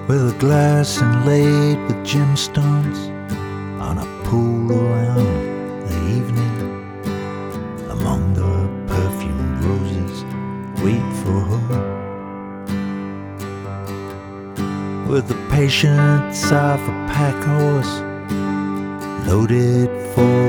with a glass inlaid with gemstones, on a pool around the evening, among the perfumed roses, wait for her. With the patience of a pack horse, loaded for